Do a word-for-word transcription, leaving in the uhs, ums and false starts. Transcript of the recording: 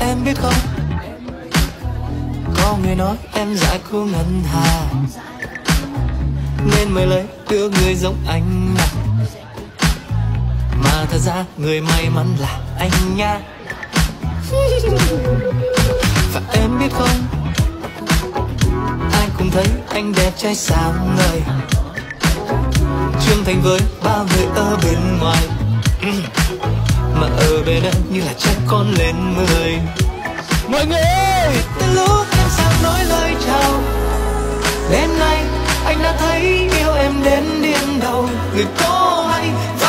em biết không, có người nói em dại cô ngân hà, nên mới lấy đứa người giống anh mà. Mà thật ra người may mắn là anh nha. Và em biết không, ai cũng thấy anh đẹp trai sáng ngời, trưởng thành với bao người ở bên ngoài, mà ở bên em như là trẻ con lên mười. Mọi người ơi, từ lúc em sang nói lời chào, đến nay anh đã thấy yêu em đến điên đầu. Người có hay